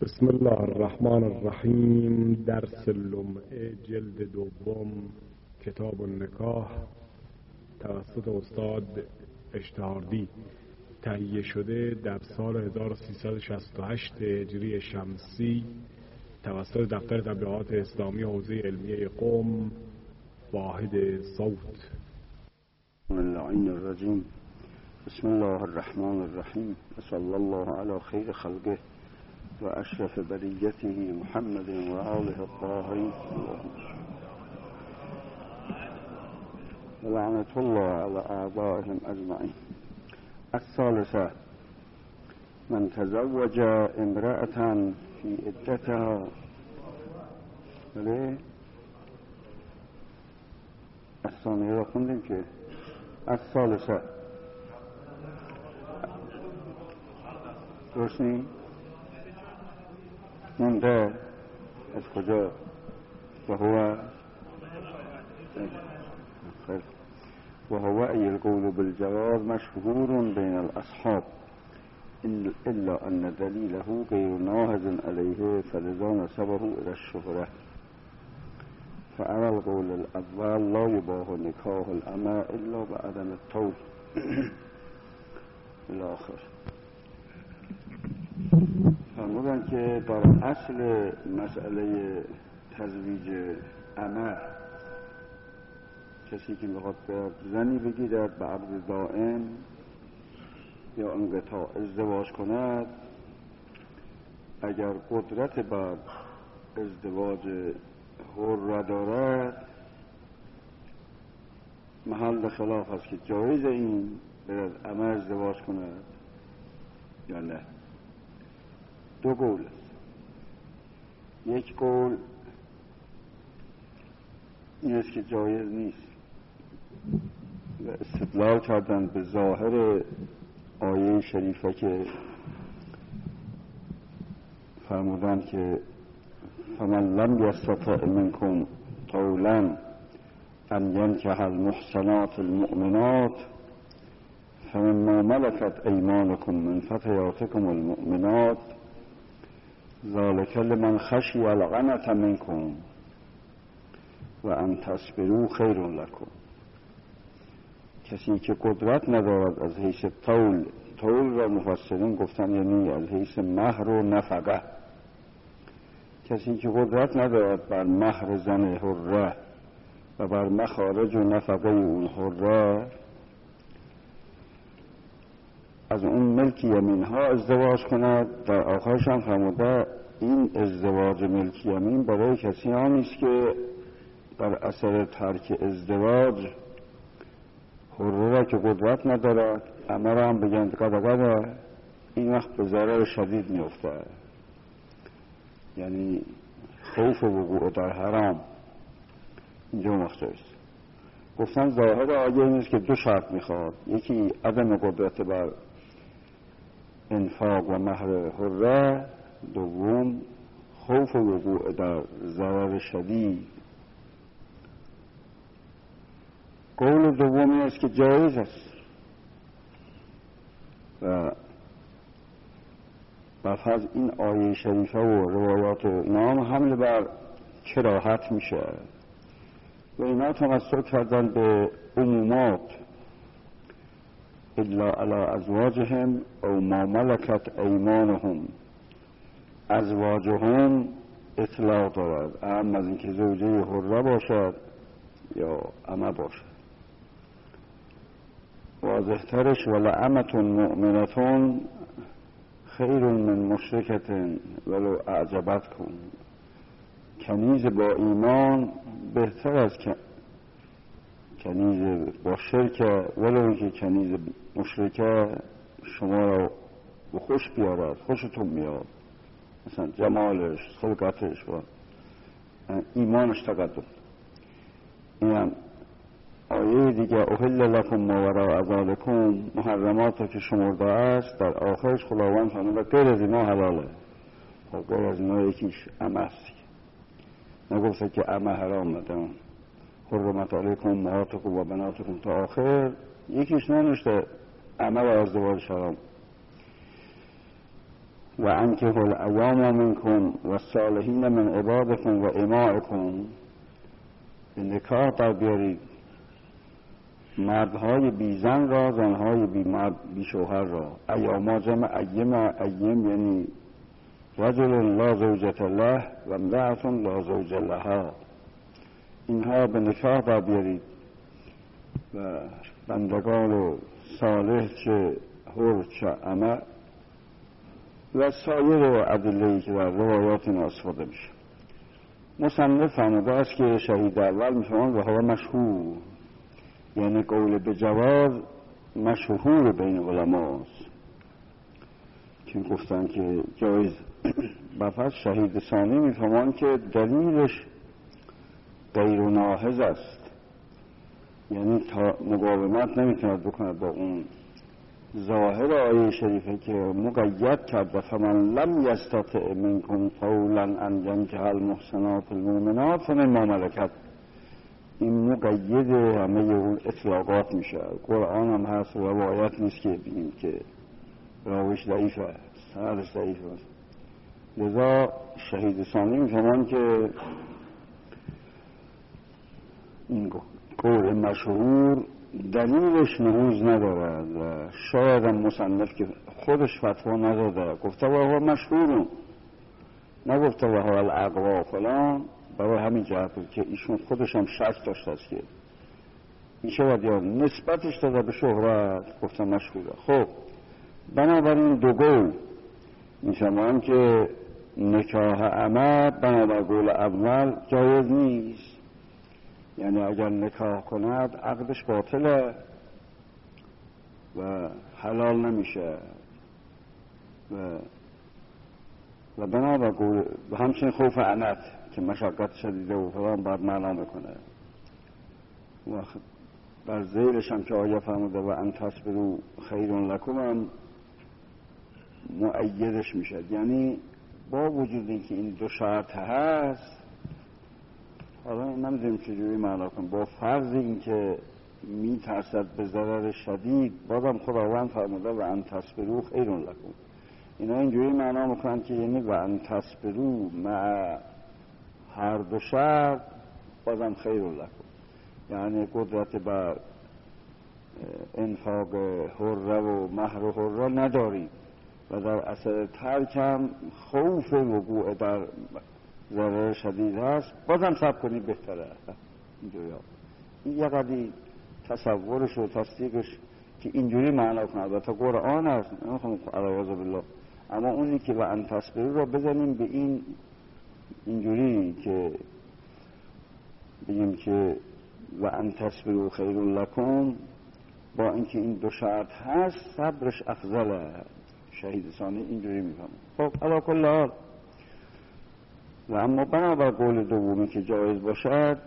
بسم الله الرحمن الرحیم. درس لمعه جلد دوم، کتاب النکاح، توسط استاد اشتهاردی تهیه شده در سال 1368 هجری شمسی توسط دفتر تبلیغات اسلامی حوزه علمیه قم، واحد صوت. اللعین الرجیم. بسم الله الرحمن الرحیم. صلی الله علی خیر خلقه و اشرف بریته محمد و آله الطاهرین و لعنت الله علی اعدائهم اجمعین. الثالثه من تزوج امرأة فی عدتها. بله الثانیه را خوندیم که الثالثه درست نیم مونده از کجا؟ وهو ای القول بالجواز مشهور بین الاصحاب الا ان دلیله غیر ناهض علیه فلذا نسبه الى الشهره فعلى القول الاول لا يباح نکاح الامه الا بعدم الطول الاخر. فرمودن که در اصل مسئله تزویج امه، کسی که میخواد زنی بگیرد به عقد دائم یا انقطاع ازدواج کند، اگر قدرت بر ازدواج حر دارد، محل خلاف است که جایز این برد امه ازدواج کند یا نه. دو قول است. یک قول این است که جایز نیست و استدلال کردن به ظاهر آیه شریفه که فرمودن که فمن لم یستطع منکم طولا ان ینکح المحصنات المؤمنات فمما ملكت ایمانکم من فتياتكم المؤمنات ذلك لمن خشی العنة منکم و ان تصبروا خیر لکم. کسی که قدرت ندارد از حیث طول را مفسرین گفتن یعنی از حیث مهر و نفقه، کسی که قدرت ندارد بر مهر زن حره و بر مخارج و نفقه اون حره، از اون ملک یمین ها ازدواج کند. در آخرش هم فرموده این ازدواج ملک یمین برای کسی ها نیست که بر اثر ترک ازدواج حره را که قدرت ندارد امه را هم بگند قدقده، این وقت به ضرر شدید میفته، یعنی خوف وقوع در حرام اینجا مخصوص است. گفتن ظاهر آیه این است که دو شرط میخواد، یکی عدم قدرت بر انفاق و مهر حره، دوم خوف وقوع در ضرر شدید. قول دومی است که جایز است و برفرض این آیه شریفه و روایات اینا هم حمل بر کراهت میشه و اینا تمسک کردن به عمومات الا علی ازواجهم او ما ملکت ایمانهم. ازواجهم اطلاق دارد، اهم از اینکه زوجه حره باشد یا امه باشد. واضح‌ترش ولامة مؤمنة خیر من مشرکة ولو اعجبتکم. کنیز با ایمان بهتر از کنیز با شرک، ولو که کنیز مشرکه شما را به خوش بیارد، خوشتون میاد، مثلا جمالش، خلقتش و ایمانش تقدم. اینم آیه دیگه احل لکم ما وراء ذلکم، محرمات که شمرده است، در آخرش خداوند فرموده غیر از اینا حلاله. خب غیر از اینا یکیش امه است، نگفته که امه حرام ندارم، حرمت علیکم امهاتکم و بناتکم تا آخر، یکیش ننوشته امه و ازدواج حرام. و انکحوا الایام منکم و الصالحین من عبادکم و امائکم، به نکاح در بیارید مردهای بی زن را، زنهای بی مرد بی شوهر را. ایاما جمع ایم یعنی رجل لا زوجة له و امرأة لا زوج لها، اینها به نکاح در بیارید و بندگان صالح چه حر چه امه و سایر ادله‌ای که در روایات این استفاده میشه. مصنف فرموده است که شهید اول میفرماند و هو مشهور، یعنی قول به جواز مشهور بین علماست که گفتن که جایز. بعد شهید ثانی میفرماند که دلیلش غیر ناهض است، یعنی تا مقاومت نمیتوند بکند با اون ظاهر آیه شریفه که مقید کرده فمن لم یستطع منکم طولا ان ینکح المحصنات المؤمنات فمما ملکت. این مقید همه اون اطلاقات میشه. قرآن هم هست، روایت نیست که بگیم که راویش ضعیفه، سندش ضعیفه. لذا شهید ثانی میفهمان که این قول مشهور دلیلش نهوز ندارد و شاید هم مصنف که خودش فتوا نداده گفته و هو مشهور، نگفته و هو الاقوا فلان، برای همین جهت که ایشون خودش هم شک داشته است که این شود یا نسبتش داده به شهرت، گفته مشهوره. خب بنابراین دو قول میشمارم که نکاح عمه بنابر قول اول جایز نیست، یعنی اگر نکاح کند عقدش باطله و حلال نمیشه و بنابر قول و همچنین خوف عنت که مشقت شدیده و فلان باید معنا میکنه. و بر ذیلش هم که آیه فرموده و ان تصبروا خیر لکم هم مؤیدش میشه، یعنی با وجود اینکه این دو شرط هست، حالا نمیدونیم چجوری معنا کنیم، با فرض اینکه میترسد به ضرر شدید، بازم خداوند فرموده و ان تصبروا خیر لکم. اینا اینجوری معنا میکنن که یعنی و ان تصبروا مع هر دو شرط بازم خیر لکم، یعنی قدرت بر انفاق حره و مهر حره ندارید و در اثر ترکم خوف وقوع در ضرر شدید هست، بازم صبر کنید بهتره. اینجوری ها این یه قدی تصورش و تصدیقش که اینجوری معنا کنه، البته قرآن هست نمیخوام علیاذ بالله، اما اونی که و ان تصبروا رو بزنیم به این اینجوری که بگیم که و ان تصبروا خیر لکم، با اینکه این دو شرط هست صبرش افضله. شهید ثانی اینجوری میفهمه. خب علی کل حال و اما بنابر قول دومی که جایز باشد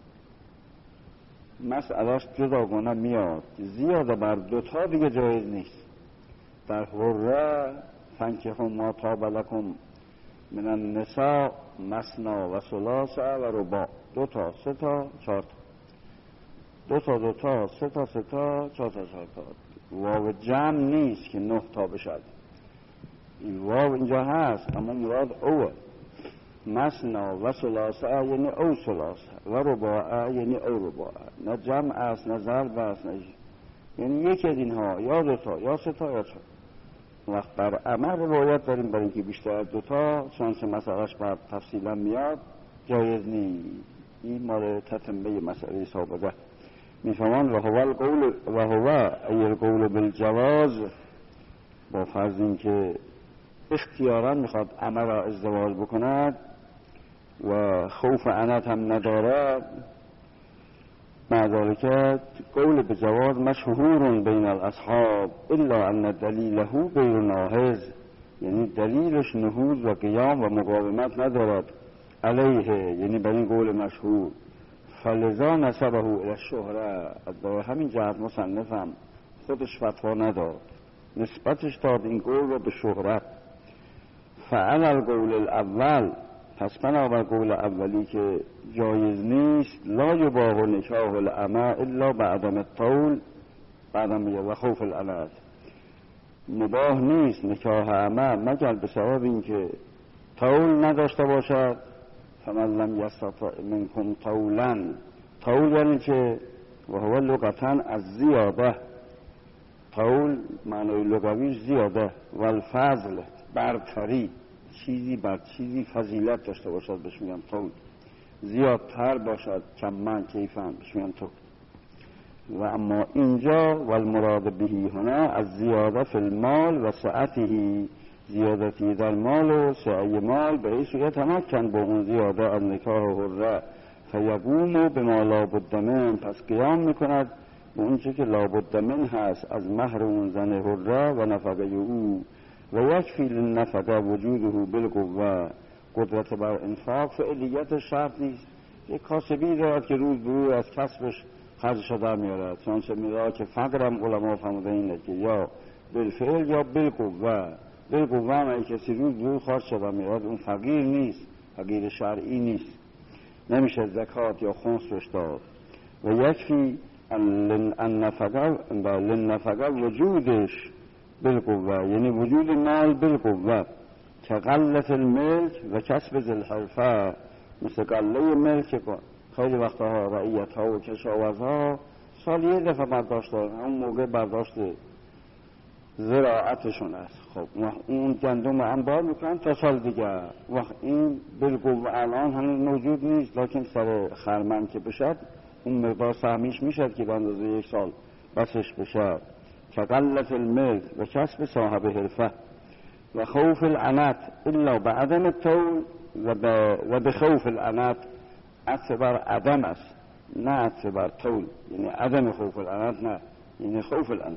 مسئلهش جداگانه میاد، زیاده بر دوتا دیگه جایز نیست. در حره فانکحوا ما طاب لکم من النساء مثنی و ثلاث و رباع، دو تا سه تا چهار تا، دو تا سه تا چهار تا. واو جمع نیست که 9 تا بشد، این واو اینجا هست اما مراد اوه. مثنا و ثلاثه یعنی او ثلاثه و رباع یعنی او رباع، نه جمع است نه ضرب است، یعنی یکی از اینها یا 2 تا یا 3 تا یا 4. وقت بر عمل روایت داریم برای اینکه بیشتر 2 تا چانس مسئلهش بعد تفصیلا میاد جایز نیست. این مال تتمه مسئله سابقه میفهمان. و هو القول و هو ای القول بالجواز، با فرض این که اختیارا میخواد عمل را ازدواج بکند و خوف عنت هم ندارد، معذالکت قول به جواز مشهور بین الاصحاب الا ان دلیله غیر ناهض، یعنی دلیلش نهوض و قیام و مقاومت ندارد علیه، یعنی بر این قول مشهور. فلذا نسبه الی الشهره، از همین جهت مصنفم خودش فتوا نداد، نسبتش داد این قول رو به شهرت. فعل القول الاول، پس بنابر قول اولی که جایز نیست، لا یباح نکاح الامه الا بعدم الطول، بعدم و خوف العنت، مباح نیست نکاح اعمه مگر به سبب اینکه طول نداشته باشد. فمن لم یستطع منکم طولا، طول یعنی که و هو لغتا از زیاده، طول معنای لغویش زیاده، و الفضل برتری، چیزی بر چیزی فضیلت داشته باشد بهش میگن طول، زیادتر باشد، کمن کیفن بهش میگن طول. و اما اینجا و المراد بهی هنا از زیاده فی المال و سعته، زیادتی در مال و سعی مال به این صورت تمکن با اون زیاده از نکاح حره فیقوم بما لابد من، پس قیام میکند به اون چه که لابد من هست از مهر اون زن حره و نفقه او. و یکفی للنفقه وجوده بالقوه، قدرت بر انفاق فعلیت شرط نیست. یک کاسبی دارد که روز به روز از کسبش خرجش در میارد، چنانچه میرا که فقرم علما فرموده اینه که یا بالفعل یا بالقوه. بالقوه هم کسی روز به روز خرج در میارد اون فقیر نیست، فقیر شرعی نیست، نمیشه زکات یا خمس روش داد. و یکفی للنفقه وجودش بالقوه، یعنی وجود مال بالقوه، که قلت الملک و کسب ذی الحرفه، مثل قله ملک خیلی وقتها رعیت ها و کشاورزها سال یه دفعه برداشت دارن، اون موقع برداشت زراعتشون است. خب اون گندم انبار میکنن تا سال دیگه، وقت این بالقوه الان هنوز موجود نیست، لکن سر خرمن که بشد اون مقدار سهمیش میشد که به اندازه یک سال بسش بشد. که قلت الملک و کسب صاحب حرفه و خوف العنت الا بعدم الطول و بخوف العنت، عطف بر عدم است نه عطف بر طول، یعنی عدم خوف العنت نه، یعنی خوف العنت.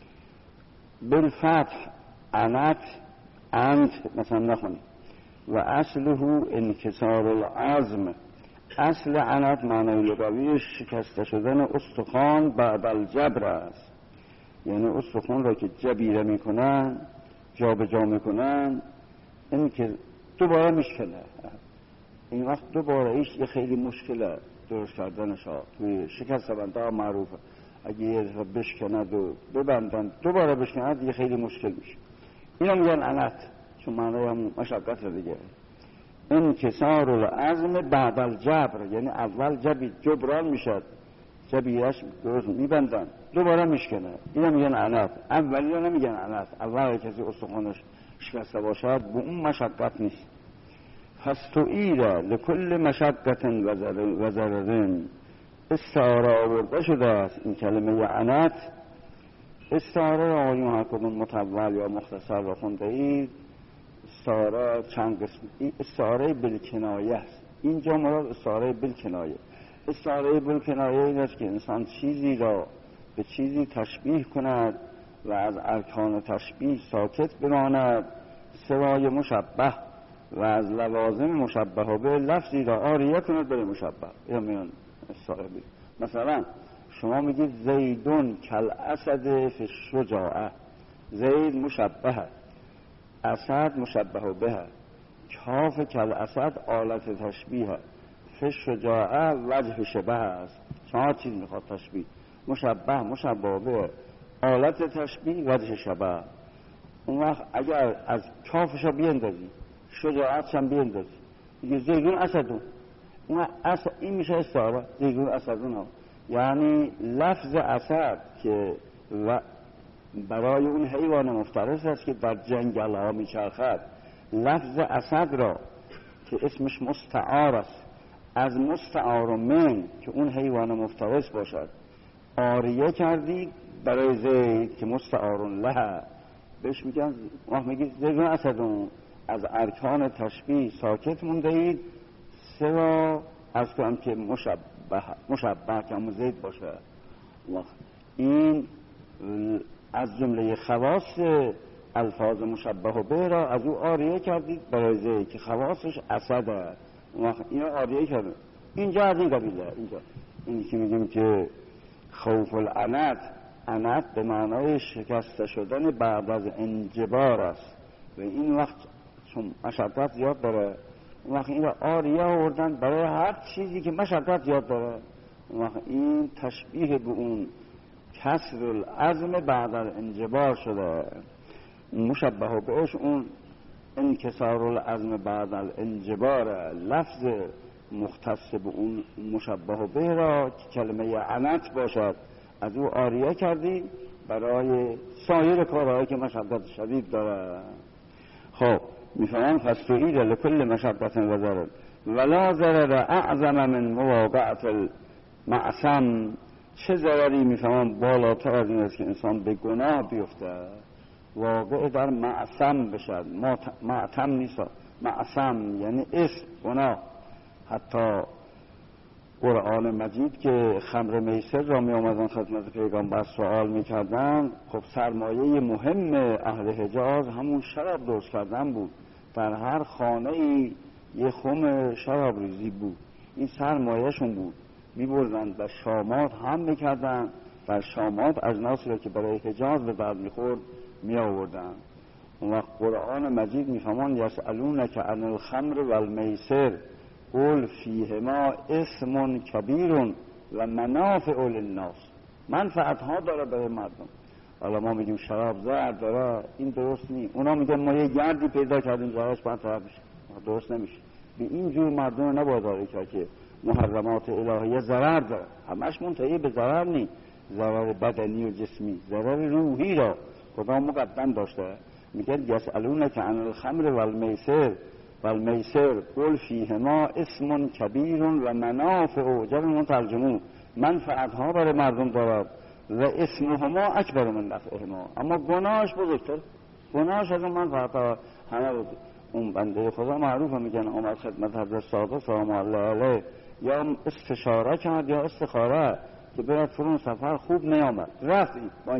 بالفتح عنت انت مثلا نخونی. و اصله انکسار العظم، اصل عنت معنی لغویش شکسته شدن استخوان بعد الجبر است، یعنی استخوان را که جبیره میکنن جا به جا میکنن این که دوباره میشکنه، این وقت دوباره ایش یه خیلی مشکله درست کردنش ها. توی شکست بنده ها معروفه، اگه یه دفعه بشکند و ببندن دوباره بشکند یه خیلی مشکل میشه. این هم میگن عنت، چون معنی هم مشقت دیگه. انکسار العظم بعد الجبر، یعنی اول جبران میشد، جبیرش درست میبندن دوباره میشکنه، این هم میگن عنت. اولی رو نمیگن عنت، اول کسی استخوانش شکسته باشد به اون مشقت نیست. فاستعیر لکل مشقت و ضرر، استعاره آورده شده است این کلمه عنت. استعاره را آیون هر کدوم مطول یا مختصر را خونده اید. استعاره چند قسم، استعاره بالکنایه است. اینجا مراد استعاره بالکنایه. استعاره بالکنایه این است که انسان چیزی را به چیزی تشبیه کند و از ارکان تشبیه ساکت بماند، سوای مشبه و از لوازم مشبه به لفظی را آریه کند به مشبه. یا میان استعاره. مثلا شما میگید زیدون کل اسد فی الشجاعه، زید مشبه، اسد مشبه به، کاف کل اسد آلت تشبیه، فی الشجاعه وجه شبه است. چهار چیز میخواد تشبیه، مشبه مشبه به، آلت تشبیه وجه شبه. اون وقت اگر از کافش بیندازی شجاعتش هم بیندازی میگه زیدون اسدون، اون این میشه استعاره زیدون اسدون ها، یعنی لفظ اسد که برای اون حیوان مفترس است که در جنگل ها میچرخد، لفظ اسد را که اسمش مستعار است از مستعار من که اون حیوان مفترس باشد آریه کردید برای زید که مستعار له، بهش میگن وقت میگید زیدون اسدون، از ارکان تشبیه ساکت مونده اید، سوا از کنم که مشبه که همون زید باشه. این از جمله خواص الفاظ مشبه به را از او آریه کردید برای زید که خواصش اسده، اینو آریه کرده. اینجا از این قبیله، اینجا اینی که میگیم که خوف العنت، عنت به معنای شکسته شدن بعد از انجبار است و این وقت چون مشقت زیاد داره اون وقت این را آریه آوردن برای هر چیزی که مشقت زیاد داره. اون وقت این تشبیه به اون کسر العظم بعد از انجبار شده. مشبه بهش اون انکسار العظم بعد الانجبار، لفظ مختص به اون مشبه به را که کلمه عنت باشد از او آریه کردی برای سایر کارهایی که مشبت شدید داره. خب میفهمم فستعید لکل مشبت و ضرر ولا ضرر اعظم من مواقعت المعصم. چه ضرری میفهمم بالاتر از این است که انسان به گناه بیفته، واقع در معصم بشد. معتم نیست، معصم یعنی اسم گناه. حتی قرآن مجید که خمر میسر را می آمدن خدمت پیغمبر سوال می کردن، خب سرمایه مهم اهل حجاز همون شراب درست کردن بود. در هر خانه ای یه خم شراب ریزی بود، این سرمایهشون بود. می بردن به شامات هم می کردن، در شامات اجناسی را که برای حجاز به بعد می خورد می آوردن. اون وقت قرآن مجید می فرمان یسألونک عن الخمر و المیسر قل فیهما اسم کبیر و منافع للناس. منفعت ها داره برای مردم. حالا ما میگیم شراب ضرر داره، این درست نیست. اونا میگن ما یه گردی پیدا کردیم ضررش باید طرف بشه، درست نمیشه. به این جور مردم نباید کرد که محرمات الهیه ضرر داره، همش منتهی به ضرر نیست، ضرر بدنی و جسمی، ضرر روحی را خدا مقدم داشته. میگن یسألونک عن الخمر و المیسر قل فیهما اسم کبیر و منافع، جمع ترجمه منفعت ها برای مردم دارد و اسمهما اکبر من نفعهما، اما گناهش بزرگتر، گناهش از اون منفعت ها همه بود. اون بنده خدا معروفه میگن آمد خدمت حضرت صادق سلام الله علیه، یا استشاره کرد یا استخاره که برد فرون سفر خوب نیامد، رفت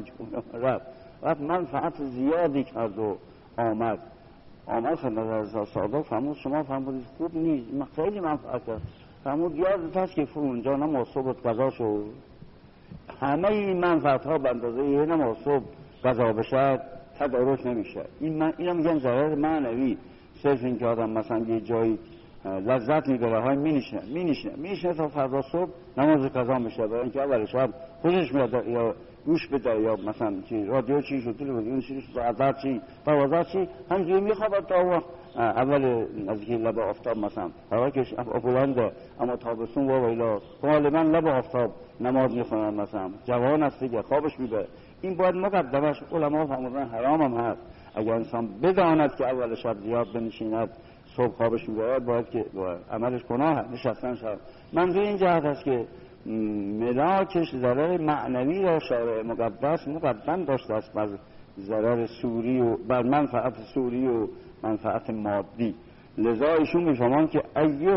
رفت منفعت زیادی کرد و آمد خدمت حضرت صادق فرمود شما فرمودید خوب نیست، خیلی منفعت کرد. فرمود یادت هست که اونجا نماز صبح قضا شد، همه این منفعت ها به اندازه یه نماز صبح قضا بشد تدارک نمیشه. اینا میگن ضرر معنوی. صرف این که آدم مثلا یه جایی لذت میبره های مینیشنه تا فردا صبح نماز قضا میشه، برای اینکه اول شب خوشش میاد یا گوش بده یا مثلا چی رادیو چی شد تلویزیون چی شد عادت چی بازار چی همینجوری میخوابد تا وقت اول نزدیک لب آفتاب مثلا هوا که بلنده اما تابستون و ویلا غالبا لب آفتاب نماز میخونن، مثلا جوان است دیگه خوابش میبره. این باید مقدمش علما فرمودن حرام هم هست. اگر انسان بداند که اول شب زیاد بنشیند صبح خوابش میبره باید که عملش گناه نشستن شب. منظور این جهت است که ملاکش ضرر معنوی را شارع مقدس مقدم داشته است بر ضرر سوری و بر منفعت سوری و منفعت مادی. لذا ایشون میفهمان که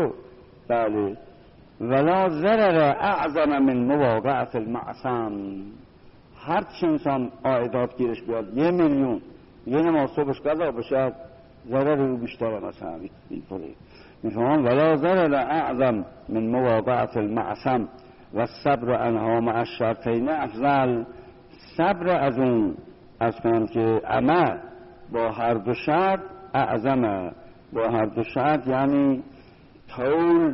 بله ولا ضرر اعظم من مواقعت المعصم. هر چه انسان عایدات گیرش بیاد 1 میلیون یه نماز صبحش قضا بشه ضرر رو بیشتره. مثلا اینطوری میفهمان ولا ضرر اعظم من مواقعت المعصم و صبر عنها مع الشرطین افضل. صبر از اون از کنم که عمل با هر دو شرط اعظمه. با هر دو شرط یعنی طول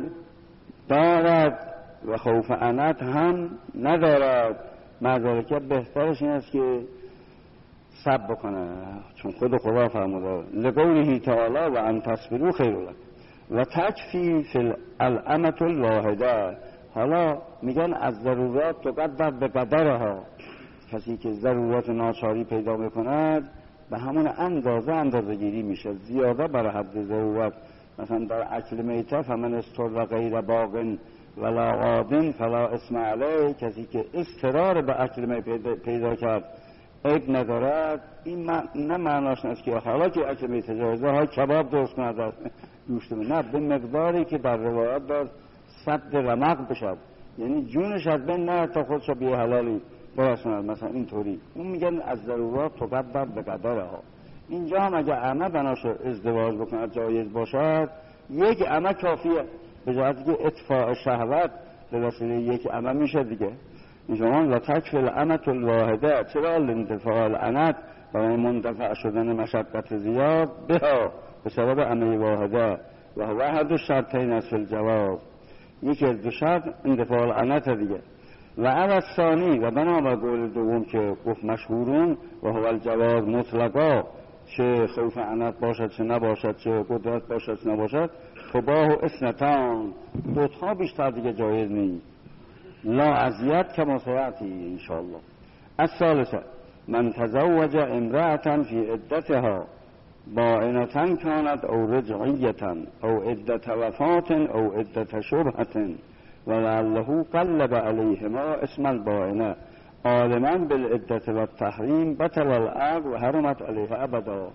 دارد و خوف عنت هم ندارد. مذالکه بهترش این است که صبر بکنه، چون خود خدا فرموده لقوله تعالی و ان تصبروا خیر لکم و تکفی فی الامة الواحده. حالا میگن از ضرورات تقدر به قدرها. کسی که ضرورت ناچاری پیدا میکند به همون اندازه گیری میشه، زیاده برای حد ضرورت. مثلا در اکل میته فمن استر غیر باغ ولا غاد فلا اسم علیه، کسی که اضطرار به اکل میته پیدا کرد عیب ندارد. این نه معناش نیست که حالا که اکل میته جایزه های کباب درست کنند گوشت، نه، به مقداری که در روایت داد صد رمق بشد، یعنی جونش از بین نه تا خودش به حلالی برسوند. مثلا اینطوری اون میگن از ضرورات تقدر به قدرها. اینجا هم اگه عمه بناش ازدواج بکند جایز باشد یک عمه کافیه، به جهتی که اطفاء شهوت به وسیله یک عمه میشه دیگه. میشمان و تکفی الامة الواحده. چرا لانتفاع العنت برای منتفع شدن مشقت زیاد به سبب عمه واحده و واحد و شرطین از فی الجواز. یکی از دو شرط اندفاع العنت دیگه. و اول ثانی و بنابر قول دوم که گفت مشهورون و هو الجواز مطلقا چه خوف عنت باشد چه نباشد، چه قدرت باشد چه نباشد، تباه و اثنتان، دوتا بیشتر دیگه جایز نیست. لا اذیت کما سیأتی انشاءالله. الثالثه من تزوج امرأة فی عدتها باعنة كانت او رجعية او عدة وفاة او عدة شبهة ولعله قلب عليهما اسم الباعنة عالما بالعدة والتحریم بطل العقد و حرمت علیه ابدا.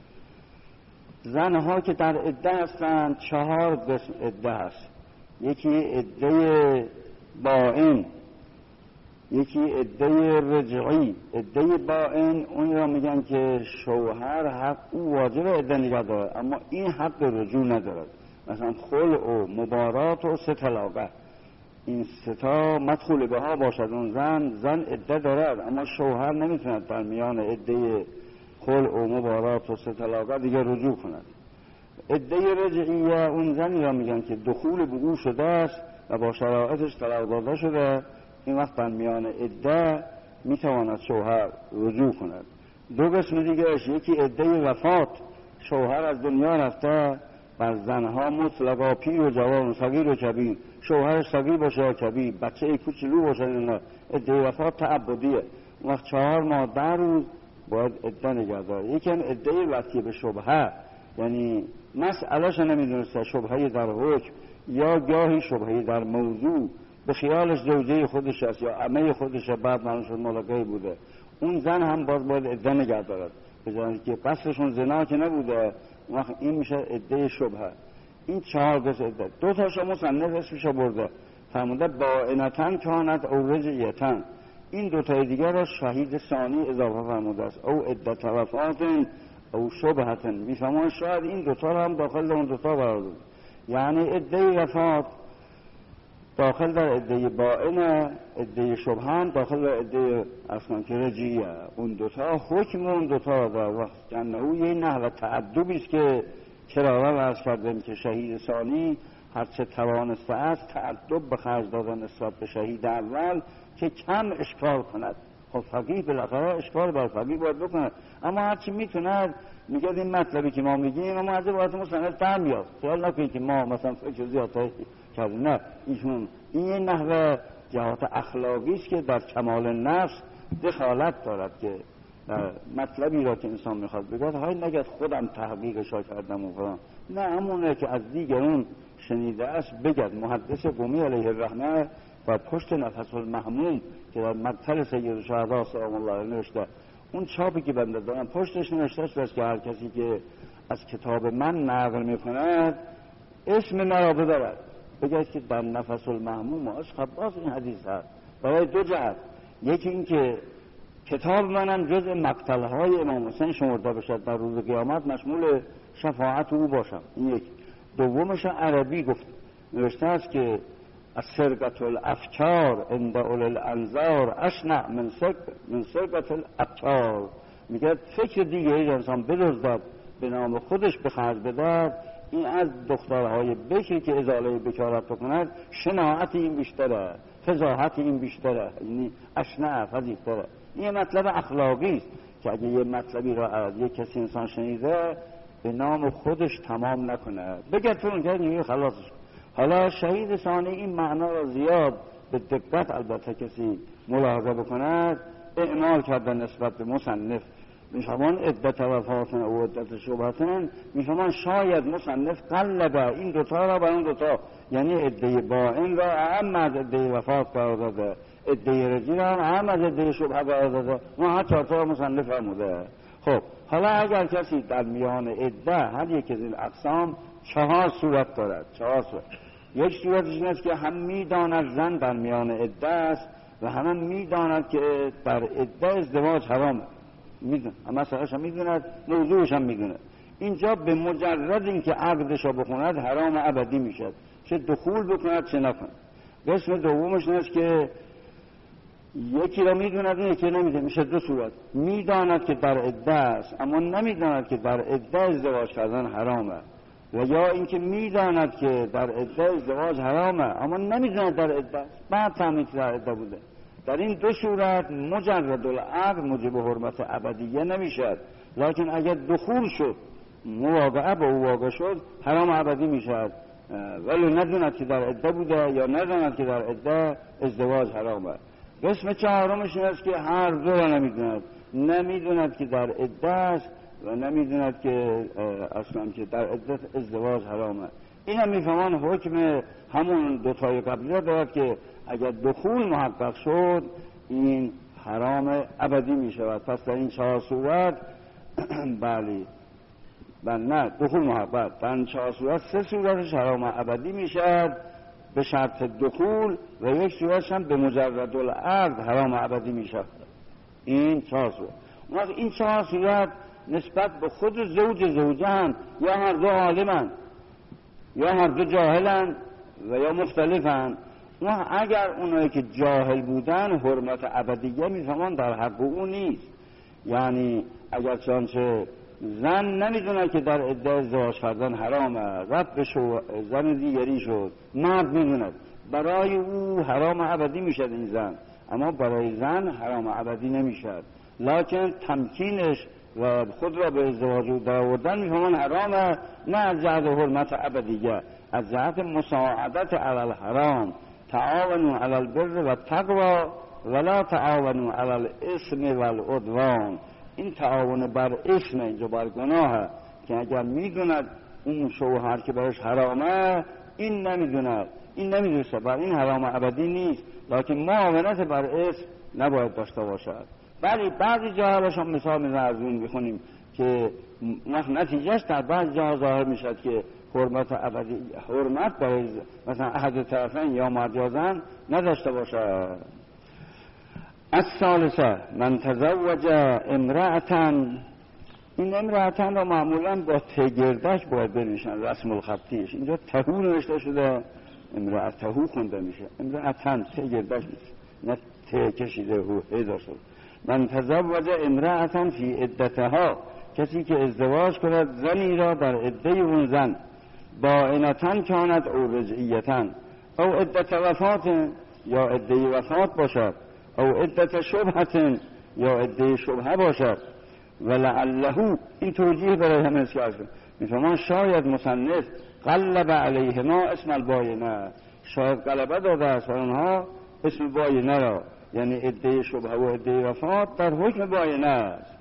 زنها که در عده هستند 4 قسم عده هست. یکی عده باین، یکی عده رجعی. عده باین اون را میگن که شوهر حق او واجب عده نگه داره اما این حق رجوع ندارد. مثلا خلع و مبارات و 3 طلاقه، این 3 مدخول به ها باشد. اون زن عده دارد اما شوهر نمیتوند در میان عده خلع و مبارات و 3 طلاقه دیگه رجوع کند. عده رجعیه اون زنی را میگن که دخول به او شده است و با شرایطش طلاق داده شده، این وقت در میان عده میتواند شوهر رجوع کند. 2 قسم دیگرش، یکی عده وفات، شوهر از دنیا رفته، بر زنها مطلقا پیر و جوان، صغیر و کبیر، شوهرش صغیر باشه یا کبیر، بچه کوچولو باشه، اینا عده وفات تعبدیه. اون وقت 4 ماه 10 روز باید عده نگه داره. یکی هم عده وقتی به شبهه، یعنی مسئلهش نمیدونسته، شبهه در حکم یا گاهی شبهه در موضوع، به خیالش زوجه خودش است یا عمه خودش، بعد معلوم شد ملاقه بوده، اون زن هم باید عده نگه دارد، بجانب که قصدشون زنا که نبوده. وقت این میشه عده شبهه. این 4 قسم عده. 2 تاشو مصنف اسمشو برده، فرموده باعنتن کانت او رجعیتن. این 2 تای دیگر را شهید ثانی اضافه فرموده است، او عدت وفاتن او شبهتن. میفهمون شاید این 2 تا هم داخل اون 2 تا قرار داد، یعنی عده وفات داخل در عده باعنه، عده شبهان داخل در عده اصلا که رجعیه. اون 2 تا حکم اون 2 تا در وقت جنه یه نحو تعدبی است که چرا عرض کردیم که شهید ثانی هرچه توانسته است تعدب به خرج دادن نسبت به شهید اول که کم اشکال کند. خب فقیه بالاخره اشکال بر فقیه باید بکند، اما هرچی میتوند میگه این مطلبی که ما میگیم اما از باید مصنف در میاد. خیال نکنید که ما مثلا فکر زیاده کردیم، نه، ایشون این یه نحو جهات اخلاقی است که در کمال نفس دخالت دارد که در مطلبی را که انسان میخواد بگه های نگه خودم تحقیقش را کردم و فلان، نه، همونه که از دیگرون شنیده است بگد. محدث قمی علیه الرحمه و پشت نفس المحموم که در مدخل سید الشهدا سلام الله نوشته، اون چاپی که بنده دارم پشتش نوشته است که هر کسی که از کتاب من نقل میکند اسم مرا بدارد، بگید که در نفس المحموم از خباس این حدیث هست. برای 2 جهت، یکی این که کتاب منم جزء مقتلهای امام حسین شمرده بشد، در روز قیامت مشمول شفاعت او باشم، این یک. دومش عربی گفت نوشته است که السرقة الافکار عند اولی الانظار اشنع من سرقة الابکار. میگه فکر دیگری انسان بدزدد به نام خودش به خرج بدهد، این از دخترهای بکری که ازاله بکارت بکند شناعت این بیشتره، فضاحت این بیشتره، یعنی اشنع فضیحتره. این مطلب اخلاقی است که اگه یه مطلبی را از یک کسی انسان شنیده به نام خودش تمام نکنه، بگه تو اون خلاصش. حالا شهید ثانی این معنا را زیاد به دقت البته کسی ملاحظه بکند اعمال کردن نسبت به مصنف. میفهمان عدت وفاتن و عدت شبهتن، میفهمان شاید مصنف قلبه این 2 تا را بر اون 2 تا، یعنی عده باین را اهم از عده وفات قرار داده، عده رجعی را اهم از عده شبهه قرار داده، ما 4 تا مصنف فرموده. خب حالا اگر کسی در میان عده هر یک از این اقسام 4 صورت دارد، 4 صورت. یک صورتش این است که هم میداند زن در میان عده است و هم میداند که در عده ازدواج حرامه، میدونه، اما مسئله‌اش هم میدوند، موضوعش هم میدونه. اینجا به مجرد اینکه عقدش رو بخوند حرام ابدی میشد، چه دخول بکند چه نکند. قسم دومش این است که یکی را میدوند یکی نمیدونه، میشه 2 صورت. میداند که در عده است اما نمیداند که در عده ازدواج کردن حرامه، و یا اینکه میداند که در عده ازدواج حرامه اما نمیداند در عده است، بعد فهمید که در عده بوده. در این دو صورت مجرد العقد موجب حرمت ابدیه نمیشد، لکن اگر دخول شد مواقعه با او واقع شد حرام ابدی میشد، ولی ندوند که در عده بوده یا ندوند که در عده ازدواج حرامه. قسم چهارمش این است که هر دو را نمیدوند که در عده است و نمیدوند که اصلا که در عده ازدواج حرامه. این هم میفهمان حکم همون دوتای قبلی را دارد که اگر دخول محقق شد این حرام ابدی می شود. پس در این چهار صورت بله نه دخول محقق، در این چهار صورت سه صورتش حرام ابدی می شود به شرط دخول و یک صورتش هم به مجرد العقد حرام ابدی می شود. این چهار صورت. این چهار صورت نسبت به خود زوج زوجه‌اند، یا هر دو عالمند یا هر دو جاهلند و یا مختلفند. اگر اونایی که جاهل بودن حرمت ابدیه میفهمان در حق او نیست. یعنی اگر چنانچه زن نمیدونه که در عده ازدواج کردن حرامه، رد بشو زن دیگری شد، مرد میدونه برای او حرام ابدی میشد این زن، اما برای زن حرام ابدی نمیشد، لکن تمکینش و خود را به ازدواج او درآوردن میفهمان حرامه، نه از جهت حرمت ابدیه، از جهت مساعدت علی الحرام. تعاونوا علی البر و التقوی ولا تعاونوا علی الاثم و العدوان. این تعاون بر اسم، اینجا بر گناه، که اگر میدوند اون شوهر که برش حرامه این نمیدونه بر این حرام ابدی نیست، لکن معاونت بر اسم نباید داشته باشد. ولی بعضی جاهاش هم مثال میزن از اون بخونیم که نتیجهش در بعضی جاها ظاهر میشد که حرمت ابدی، حرمت برای مثلا احد طرفین یا مرد یا زن نداشته باشد. الثالثه من تزوج امرأتن. این امرأتن را معمولا با تگردش باید بنویسن، رسم الخطیش. اینجا تهو نوشته شده، امرأتهو خونده میشه، امرأتن تگردش نیست، نه ته کشیده هو هیدا شد. من تزوج امرأتن فی عدتها، کسی که ازدواج کند زنی را در عده اون زن، باعنتن کانت او رجعیتن او عدت وفات، یا عده وفات باشد، او عدت شبهتن یا عده شبهه باشد. ولعله، این توجیه برای همه اسکاش میفهمان شاید مصنف قلب علیهما اسم الباینه، شاید غلبه داده است آنها اسم باینه را، یعنی عده شبهه و عده وفات در حکم باینه است.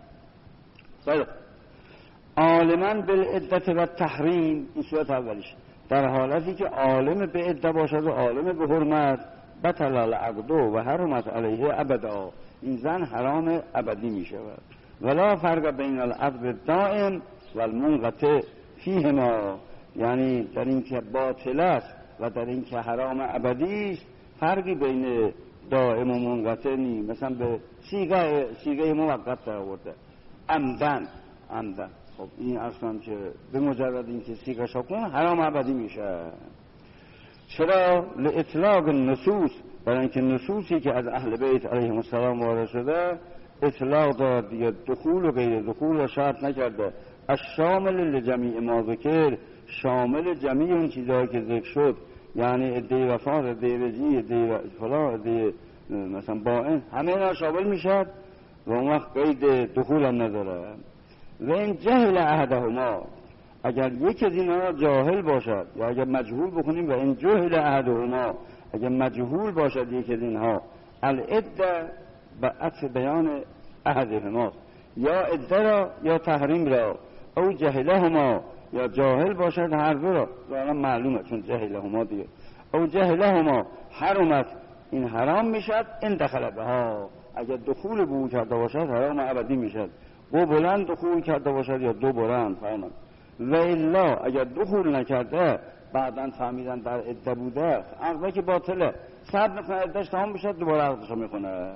عالما بالعدت و تحریم، این صورت اولیش، در حالتی که عالم به عده باشد و عالم به حرمت، بطل العقد و حرمت علیه ابدا، این زن حرام ابدی می شود. ولا فرق بین العقد الدائم و المنقطع فیهما، یعنی در این که باطل است و در این که حرام ابدی است فرقی بین دائم و منقطع نیست. مثلا به صیغه موقت در آورده، عمدن. خب این اصلا که به مجرد این که صیغه شکن حرام ابدی میشه. چرا؟ لاطلاق النصوص، برای اینکه نصوصی که از اهل بیت علیهم السلام وارد شده اطلاق داد، دیگه دخول و غیر دخول را شرط نکرده. الشامل لجمیع ما ذکر، شامل جمیع اون چیزهایی که ذکر شد، یعنی عده وفات، عده رجعی، عده فلان، عده مثلا باین، همه اینا شامل میشد و اون وقت قید دخول هم نداره. و این جهل احدهما، اگر یک از اینها جاهل باشد، یا اگر مجهول بکنیم و این جهل احدهما، اگر مجهول باشد یک از اینها، العده به عطف بیان احدهما، یا عده را یا تحریم را، او جهلهما، یا جاهل باشد هر دو را، ظاهرا معلومه چون جهلهما دیگه، او جهلهما حرمت، این حرام میشد، این دخل بها، اگر دخول به او کرده باشد حرام ابدی میشد، او بلند دخول کرده باشد یا دو بلند فرمان. و الا اگر دخول نکرده بعداً فهمیدن در عده بوده، عقده که باطله، صبر میکنه عدهش تمام بشد دوباره عقدشو میکنه.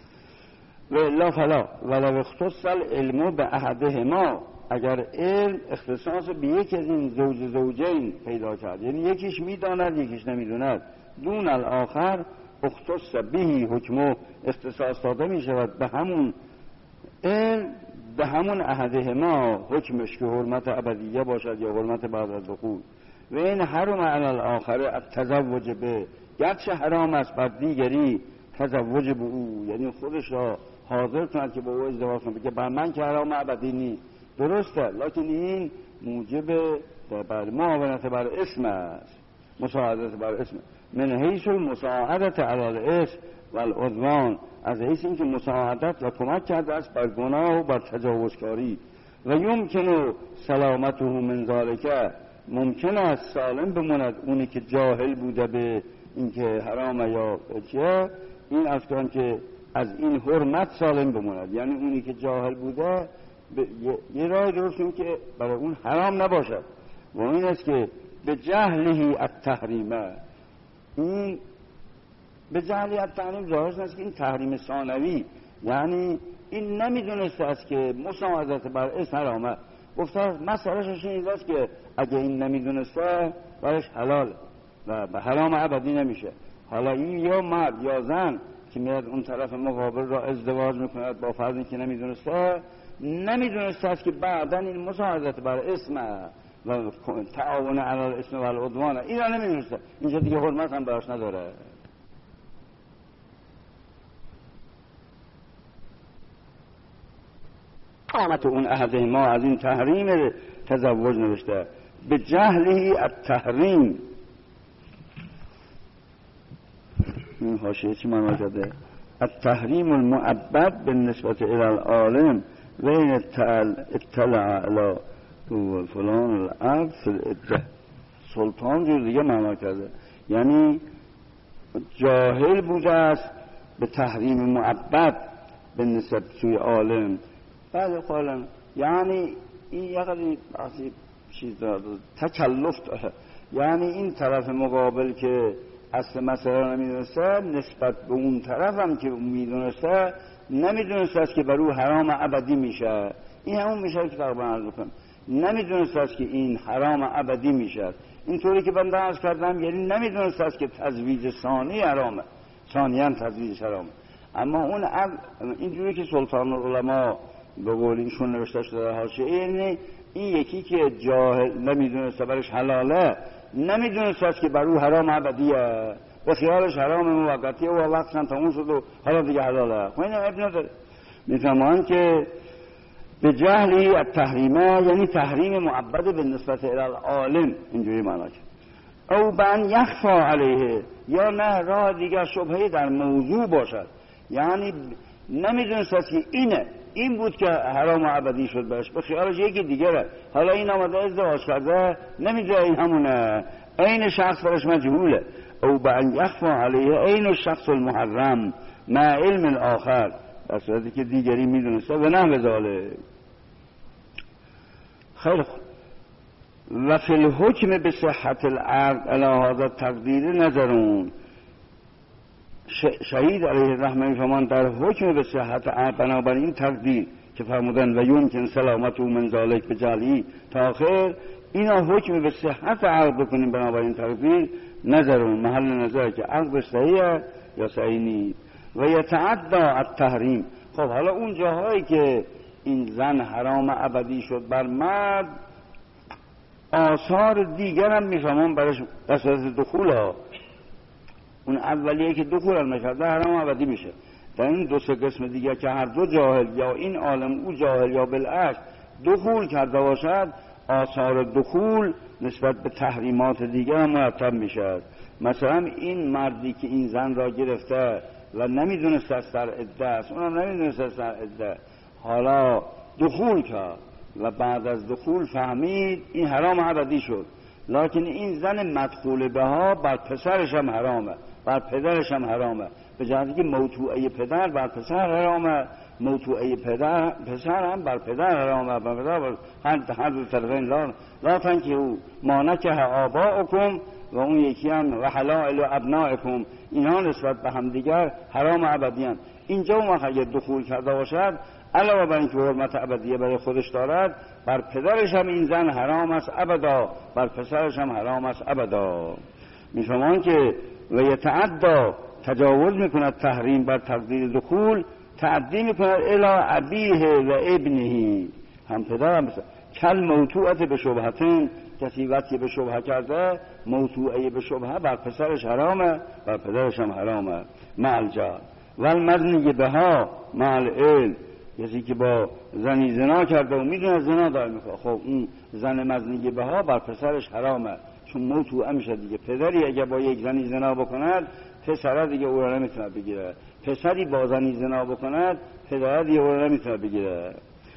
و الا فلا ولو اختص العلم به احدهما، اگر علم اختصاص به یک از این زوجین پیدا کرد، یعنی یکیش میداند یکیش نمیداند، دون الاخر اختص بهی حکمو، اختصاص داده میشود به همون علم، به همون احدهما حکمش که حرمت ابدیه باشد یا حرمت بعد از دخول. و این حرم علی الاخر التزوج به، گرچه حرام است بر دیگری تزوج به او، یعنی خودش را حاضر کند که با او ازدواج کنه، که بر من که حرام ابدی نیست. درسته، لکن این موجب بر معاونت بر اسم است، مساعدت بر اسم، من حیث المساعدت علی الاسم و العدوان، از حیث اینکه مساعدت و کمک کرده است بر گناه و بر تجاوزکاری. و یمکن سلامته من ذالک، ممکن است سالم بماند اونی که جاهل بوده به اینکه حرام یا چیه، این افکان که از این حرمت سالم بماند، یعنی اونی که جاهل بوده یه راه درست که برای اون حرام نباشد. و این است که به جهلی التحریمه، این به جهلی التحریم ظاهر است که این تحریم ثانوی، یعنی این نمیدونسته است که مساعدت بر اسم حرامه. گفته مسئلهش این است که اگه این نمیدونسته برش حلال و به حرام ابدی نمیشه. حالا این یا مرد یا زن که میاد اون طرف مقابل را ازدواج میکند با فردی که نمیدونسته است که بعدن این مساعدت بر اسم و تعاون علی الاسم و العدوان، این را نمیدونسته، اینجا دیگه حرمت هم براش نداره. قامت اون عهده ما از این تحریم تزوج نوشته به جهلی التحریم. این حاشیه چی معنا کرده؟ التحریم المؤبد بالنسبه الى العالم وین اطلع علی فلان الارض فی العده. سلطان جور دیگه معنا کرده، یعنی جاهل بوده است به تحریم مؤبد به نسبت سوی عالم. بعد قالن یعنی این یه چیز داره، تکلف داره، یعنی این طرف مقابل که اصل مسئله نمیدونسته نسبت به اون طرف هم که میدونسته نمیدونسته است که بر او حرام ابدی میشه. این همون میشه که تقریبا عرض کنم، نمیدونسته است که این حرام ابدی میشه. اینطوری که بنده عرض کردم، یعنی نمیدونسته است که تزویج ثانی حرامه، ثانیاً تزویج حرامه. اما اون اینجوری که سلطان العلماء به قول ایشون نوشته شده در حاشیه، این یکی که جاهل نمیدونسته برش حلاله، نمیدونسته است که بر او حرام ابدیه، به خیالش حرام موقتیه و وقتشان تموم شد و حالا دیگه حلاله. خب این ابن نداره. میفهمان که به جهلی التحریمه یعنی تحریم معبد به نسبت الی العالم، اینجوری معنی کرد. او بن یخفا علیه، یا نه راه دیگر شبهه در موضوع باشد، یعنی نمیدونست که این بود که حرام ابدی شد برش، به خیالش یکی دیگره. حالا این آمده ازدواج کرده، نمیدونه این همونه، این شخص برش مجهوله. او بن یخفا علیه این الشخص المحرم مع علم الاخر، در صورتی که دیگری میدونسته و نه بذاله. خیلی خوب. و فی الحکم به صحت العقد علی هذا تقدیر نظرون. شهید علیه الرحمه فرمان در حکم به صحت عقد بنابراین تقدیر که فرمودن و یمکن سلامت او من ذالک به جلی تا آخر، اینا حکم به صحت عقد بکنیم بنابراین تقدیر نظرون، محل نظر که عقدش صحیحه یا صحیح نیست. و یتعدی التحریم. خب حالا اون جاهایی که این زن حرام ابدی شد بر مرد، آثار دیگر هم میفهمون برش بساط دخول ها. اون اولیه که دخول هم نکرده حرام ابدی میشه. در این دو سه قسم دیگر که هر دو جاهل یا این عالم او جاهل یا بالعکس دخول کرده باشد، آثار دخول نسبت به تحریمات دیگر هم مرتب میشد. مثلا این مردی که این زن را گرفته و نمیدونست از سر عده است، اونم نمیدونست از سر عده، حالا دخول کرد و بعد از دخول فهمید این حرام ابدی شد، لکن این زن مدخول بها بر پسرش هم حرامه، بر پدرش هم حرامه، به جهتی که موطوعه پدر بر پسر حرامه، موطوعه پسر هم بر پدر حرامه، بر پدر هر دو طرفین لا تنکحوا ما نکح آباؤکم و اون یکی هم و حلائل ابنائکم، اینها نسبت به هم دیگر حرام ابدیان. اینجا اون اگه دخول کرده باشد علاوه بر اینکه حرمت ابدیه برای خودش دارد، بر پدرش هم این زن حرام است ابدا، بر پسرش هم حرام است ابدا. میفهمان که و یتعدی تجاوز میکند تحریم بر تقدیر دخول، تعدی میکند الی ابیه و ابنه، هم پدر هم پسر. کل موطوعت به شبهتین، کسی وقتی به شبهه کرده موطوعه به شبهه بر پسرش حرامه بر پدرش هم حرامه مع الجهل. والمزنی بها مع العلم، کسی که با زنی زنا کرده و میدونه زنا داره میکنه، خب اون زن مزنی بها بر پسرش حرامه، چون موتوعه میشه دیگه. پدری اگه با یک زنی زنا بکند پسره دیگه او را نمیتونه بگیره، پسری با زنی زنا بکند پدره دیگه او را نمیتونه بگیره.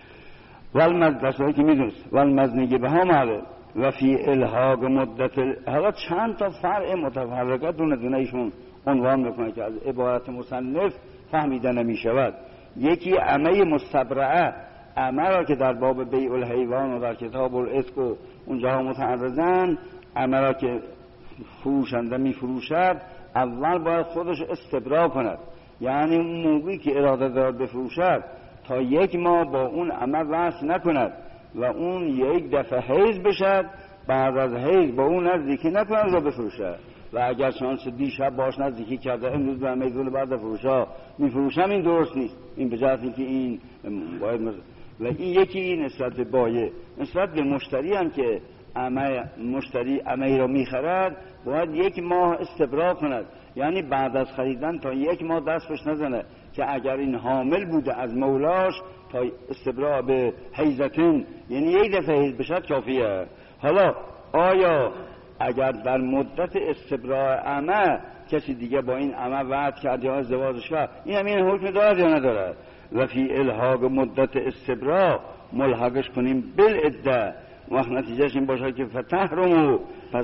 والمزنی بها مع العلم و فی الحاق مدت حالا چند تا فرع متفرقه دونه دونه ایشون عنوان میکنه که از عبارت مصنف فهمیده نمیشود. یکی عمه مستبرعه، عمه را که در باب بیع الحیوان و در کتاب العتق و اونجاها متعرضن، عمه را که فروشنده میفروشد اول باید خودش استبرا کند، یعنی اون موقعی که اراده دارد بفروشد تا 1 ماه با اون عمه وصل نکند و اون 1 دفعه حیض بشد، بعد از حیض با اون نزدیکی نکند و بفروشد. و اگر شانس دیشب باش نزدیکی کرده امروز به میدون بعد فروشا میفروشم، این درست نیست. این به جهت اینکه این باید و این یکی نسبت به بایع. نسبت به مشتری هم که مشتری عمه را میخرد باید 1 ماه استبرا کند، یعنی بعد از خریدن تا 1 ماه دستش نزنه که اگر این حامل بوده از مولاش تا استبرا به حیضتن، یعنی 1 دفعه حیض بشد کافیه. حالا آیا اگر در مدت استبراء عمه کسی دیگه با این عمه وعد کرد یا ازدواجش کرد، این همین حکم دارد یا ندارد؟ و فی الحاق مدت استبراء ملحقش کنیم بالعده، وقت نتیجهش این باشه که فتحرمو، پس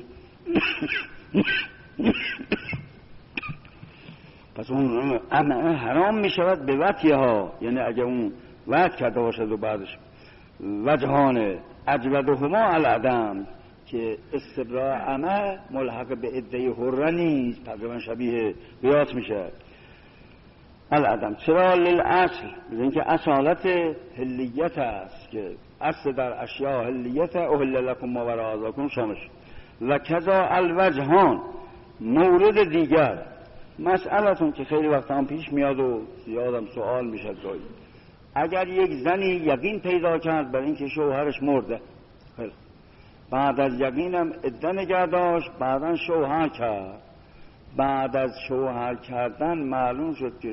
اون عمه حرام می شود به وطیها، یعنی اگر اون وعد کرده باشد و بعدش وجهانه اجودهما العدم، که استبراء عمه ملحق به عده حره نیست، تقریبا شبیه بیات میشه العدم. چرا؟ للاصل، اینکه اصالت حلیت است که اصل در اشیاء حلیت احل لکم ما وراء ذالکم شامش. و کذا الوجهان، مورد دیگر مسئله‌تون که خیلی وقت هم پیش میاد و زیادم سوال میشه گاهی، اگر یک زنی یقین پیدا کرد بر اینکه شوهرش مرده، بعد از یقینم عده نگه داشت، بعداً شوهر کرد، بعد از شوهر کردن معلوم شد که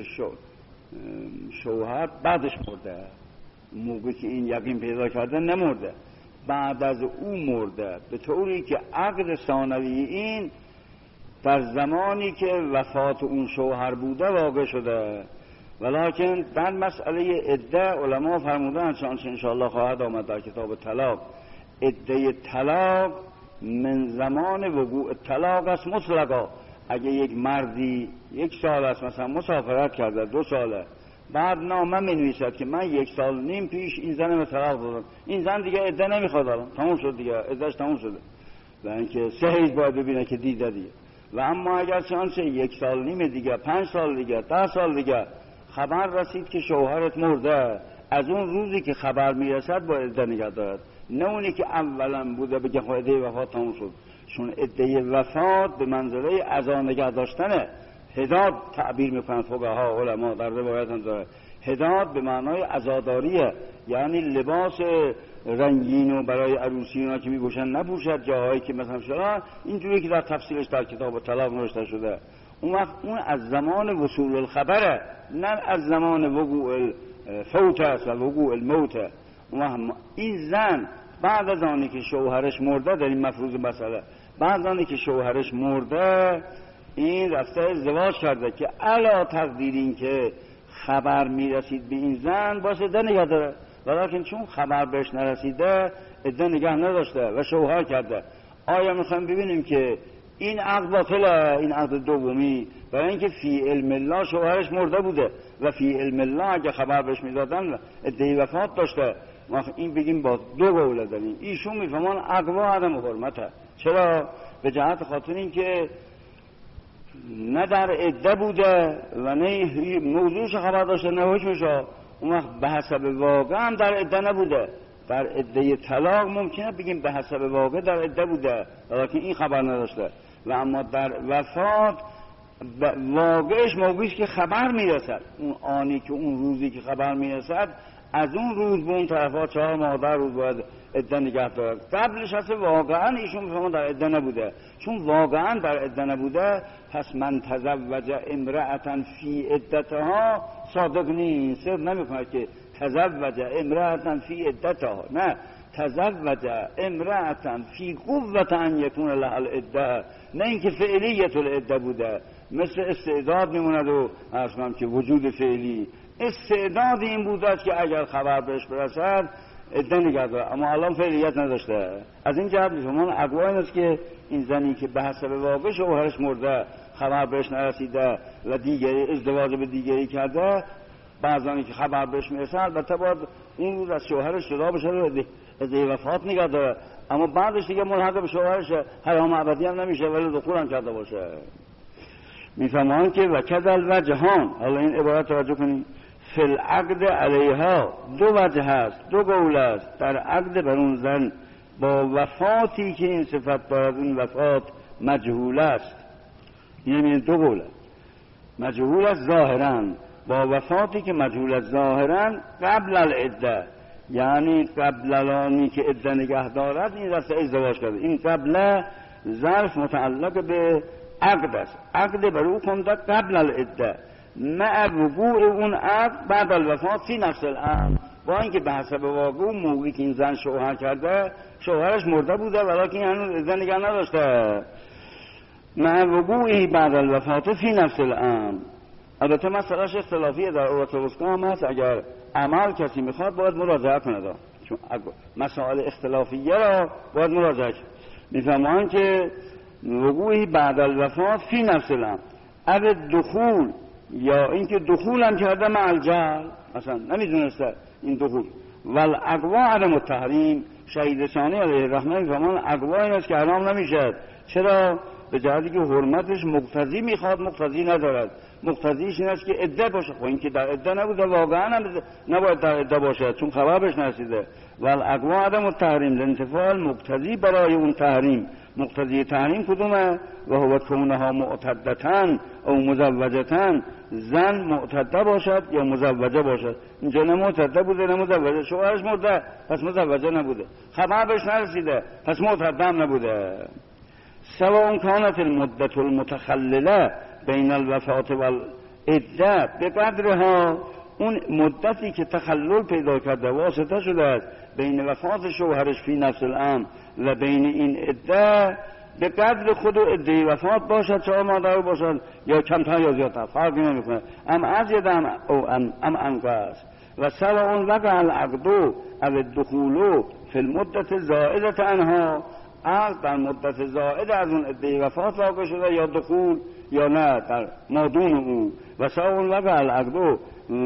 شوهر بعدش مرده، موقعی که این یقین پیدا کرده نمرده، بعد از او مرده، به طوری که عقد ثانوی این در زمانی که وفات اون شوهر بوده واقع شده. ولکن در مسئله عده علما فرمودن، چنانچه انشاءالله خواهد آمد در کتاب طلاق، عده طلاق من زمان وقوع طلاق است مطلقا. اگه یک مردی 1 سال است مثلا مسافرت کرده 2 ساله، بعد نامه می نویسد که من 1 سال نیم پیش این زن رو طلاق دادم، این زن دیگه عده نمیخواد، الان تموم شد دیگه، عدهش تموم شده، و اینکه 3 حیض باید ببینه که دیده دیگه. و اما اگر چنانچه 1 سال نیم دیگه، 5 سال دیگه، 10 سال دیگه خبر رسید که شوهرت مرده، از اون روزی که خبر میرسد باید عده نگه دارد، نه اونی که اولا بوده بگه عده وفات تموم شد. چون عده وفات به منزله عزا نگه داشتنه. حداد تعبیر میکنن فقها علما، در روایت هم داره حداد به معنای عزاداریه، یعنی لباس رنگین و برای عروسی اینا که میپوشن نپوشد، جاهایی که مثلا شده اینجوری که در تفصیلش در کتاب طلاق نوشته شده. اون وقت اون از زمان وصول الخبره، نه از زمان وقوع الفوت است و وقوع الموت. این زن بعد از آنی که شوهرش مرده، در این مفروض مسئله، بعد از آنی که شوهرش مرده این رفته ازدواج کرده که علا تقدیر این که خبر میرسید به این زن باشه عده نگه داره، ولیکن چون خبر بهش نرسیده عده نگه نداشته و شوهر کرده. آیا میخوایم ببینیم که این عقد باطله، این عقد دومی، برای اینکه فی علم الله شوهرش مرده بوده و فی علم الله اگه خبر بهش میدادن عده وفات داشته، این بگیم با 2 قول داریم. ایشون میفهمان عقبا عدم حرمته. چرا؟ به جهت خاطر این که نه در عده بوده و نه موضوعش خبر داشته نه حکمشا، اون وقت به حسب واقع هم در عده نبوده. در عده طلاق ممکنه بگیم به حسب واقع در عده بوده ولیکن این خبر نداشته، و اما در وفات واقعش موقعیش که خبر میرسد، اون آنی که اون روزی که خبر میرسد از اون روز به اون طرفا 4 ماه 10 روز باید عده نگه دارد. قبلش هست واقعا ایشون میفهمن در عده نبوده، چون واقعا در عده نبوده پس من تزوج امرأة فی عدتها صادق نیست. صدق نمیکنه که تزوج امرأة فی عدتها، نه، تزوج امرأة فی قوة ان یکون لها العده، نه اینکه فعلیت العده بوده. مثل استعداد میموند و اصلا که وجود فعلی، استعداد این بوده که اگر خبر بهش برسد عده نگه داره، اما الان فعلیت نداشته. از این جهت شما اقوال این است که این زنی که به حسب واقع شوهرش مرده، خبر بهش نرسیده و دیگری ازدواج به دیگری کرده، بعضانی که خبر بهش میرسه البته باید این روز از شوهرش جدا بشه و عده وفات نگه داره، اما بعدش دیگه ملحق به شوهرش حرام ابدی هم نمیشه ولی دخول هم کرده باشه. میفهمان که وکذل وجهان، حالا این عبارت توجه کنید، فی العقد علیها 2 وجه هست، 2 قول است در عقد بر اون زن با وفاتی که این صفت دارد، این وفات مجهول است. یعنی 2 قول است، مجهول است ظاهرا، با وفاتی که مجهول است ظاهرا قبل العده، یعنی قبل الانی که عده نگه دارد این رفته ازدواج کرده. این قبل ظرف متعلق به عقد است، عقد بر او کنده قبل العده مع وقوع اون عقد بعد الوفات فی نفس الامر، با اینکه به حسب واقع موقعی که این زن شوهر کرده شوهرش مرده بوده ولیکن هنوز عده نگه نداشته. مع وقوعی بعد الوفات فی نفس الامر. البته مسئلهش اختلافیه، در عروة الوثقی هم هست، اگر عمل کسی میخواد باید مراجعه کنه، چون مسائل اختلافیه را باید مراجعه کنه. میفهمان که وقوعی بعد الوفات فی نفس الامر، او دخول، یا اینکه دخول هم کرده مع الجهل، مثلا نمیدونسته این دخول، والاقوا عدم التحریم. شهید ثانی علیه الرحمه میفهمان اقوا این است که حرام نمیشه. چرا؟ به جهتی که حرمتش مقتضی میخواد، مقتضی ندارد. مقتضیش این است که عده باشه، خب این که در عده نبوده واقعا هم نباید در عده باشه چون خبر بهش نرسیده. والاقوا عدم التحریم لانتفاع المقتضی برای اون تحریم. مقتضی تحریم کدومه؟ و هو کونها معتدتن او مزوجتن، زن معتده باشد یا مزوجه باشد. اینجا نه معتده بوده نه مزوجه، شوهرش مرده پس مزوجه نبوده، خبر بهش نرسیده پس معتده هم نبوده. سواء كانت المدة المتخلله بین الوفات والعده به قدرها، اون مدتی که تخلل پیدا کرده واسطه شده است بین وفات شوهرش فی نفس الامر و بین این عده، به قدر خود و عده وفات باشد، 4 ماه باشد یا کمتر یا زیادتر فرقی نمیکنه، ام ازید ام انقص. و سواء وقع العقد او الدخول فی المدة زائده عنها، عقد در مدت زائده از اون عده وفات واقع شده یا دخول یا نه در مادون او. و سواء وقع العقد و